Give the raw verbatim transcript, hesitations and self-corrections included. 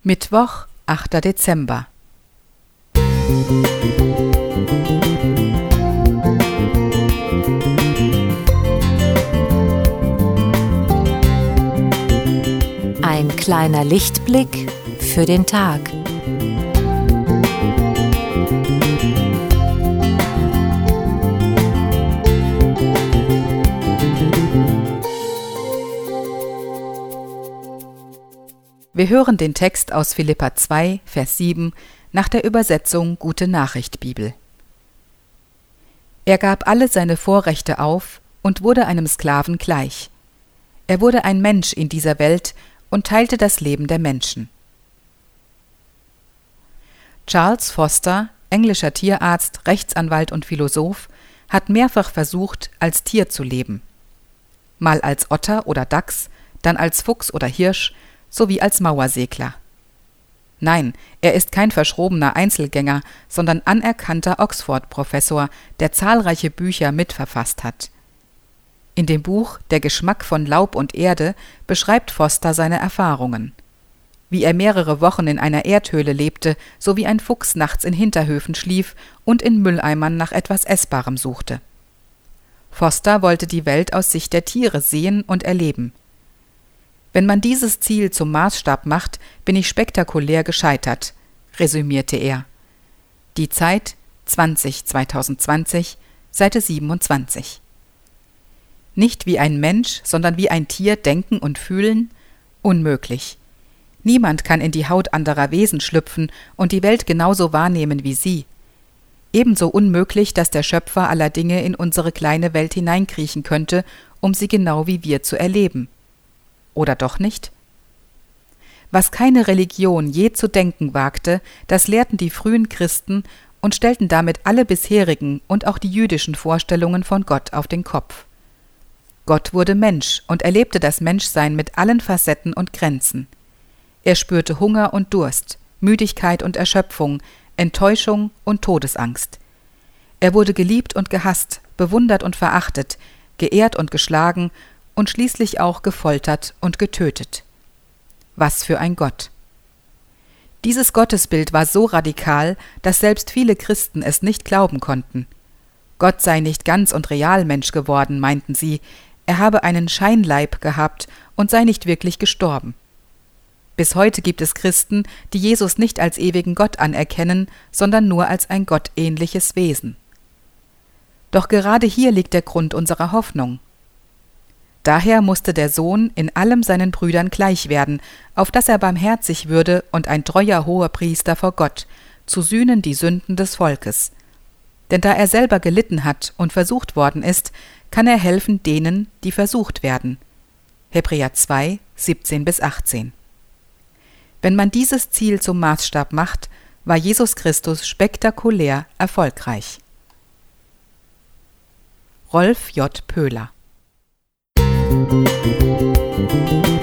Mittwoch, achter Dezember. Ein kleiner Lichtblick für den Tag. Wir hören den Text aus Philipper zwei, Vers sieben nach der Übersetzung Gute Nachricht Bibel. Er gab alle seine Vorrechte auf und wurde einem Sklaven gleich. Er wurde ein Mensch in dieser Welt und teilte das Leben der Menschen. Charles Foster, englischer Tierarzt, Rechtsanwalt und Philosoph, hat mehrfach versucht, als Tier zu leben. Mal als Otter oder Dachs, dann als Fuchs oder Hirsch, sowie als Mauersegler. Nein, er ist kein verschrobener Einzelgänger, sondern anerkannter Oxford-Professor, der zahlreiche Bücher mitverfasst hat. In dem Buch »Der Geschmack von Laub und Erde« beschreibt Foster seine Erfahrungen. Wie er mehrere Wochen in einer Erdhöhle lebte, so wie ein Fuchs nachts in Hinterhöfen schlief und in Mülleimern nach etwas Essbarem suchte. Foster wollte die Welt aus Sicht der Tiere sehen und erleben. Wenn man dieses Ziel zum Maßstab macht, bin ich spektakulär gescheitert, resümierte er. Die Zeit, zwanzig zweitausendzwanzig, Seite siebenundzwanzig. Nicht wie ein Mensch, sondern wie ein Tier denken und fühlen? Unmöglich. Niemand kann in die Haut anderer Wesen schlüpfen und die Welt genauso wahrnehmen wie sie. Ebenso unmöglich, dass der Schöpfer aller Dinge in unsere kleine Welt hineinkriechen könnte, um sie genau wie wir zu erleben. Oder doch nicht? Was keine Religion je zu denken wagte, das lehrten die frühen Christen und stellten damit alle bisherigen und auch die jüdischen Vorstellungen von Gott auf den Kopf. Gott wurde Mensch und erlebte das Menschsein mit allen Facetten und Grenzen. Er spürte Hunger und Durst, Müdigkeit und Erschöpfung, Enttäuschung und Todesangst. Er wurde geliebt und gehasst, bewundert und verachtet, geehrt und geschlagen und schließlich auch gefoltert und getötet. Was für ein Gott! Dieses Gottesbild war so radikal, dass selbst viele Christen es nicht glauben konnten. Gott sei nicht ganz und real Mensch geworden, meinten sie, er habe einen Scheinleib gehabt und sei nicht wirklich gestorben. Bis heute gibt es Christen, die Jesus nicht als ewigen Gott anerkennen, sondern nur als ein gottähnliches Wesen. Doch gerade hier liegt der Grund unserer Hoffnung. Daher musste der Sohn in allem seinen Brüdern gleich werden, auf dass er barmherzig würde und ein treuer Hohepriester vor Gott, zu sühnen die Sünden des Volkes. Denn da er selber gelitten hat und versucht worden ist, kann er helfen denen, die versucht werden. Hebräer zwei, siebzehn bis achtzehn. Wenn man dieses Ziel zum Maßstab macht, war Jesus Christus spektakulär erfolgreich. Rolf J. Pöhler. Musik